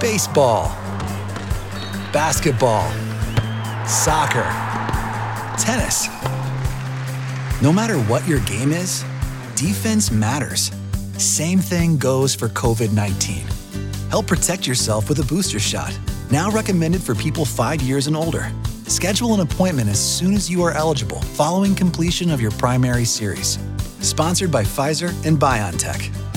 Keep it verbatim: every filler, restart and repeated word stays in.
Baseball, basketball, soccer, tennis. No matter what your game is, defense matters. Same thing goes for COVID nineteen. Help protect yourself with a booster shot, now recommended for people five years and older. Schedule an appointment as soon as you are eligible following completion of your primary series. Sponsored by Pfizer and BioNTech.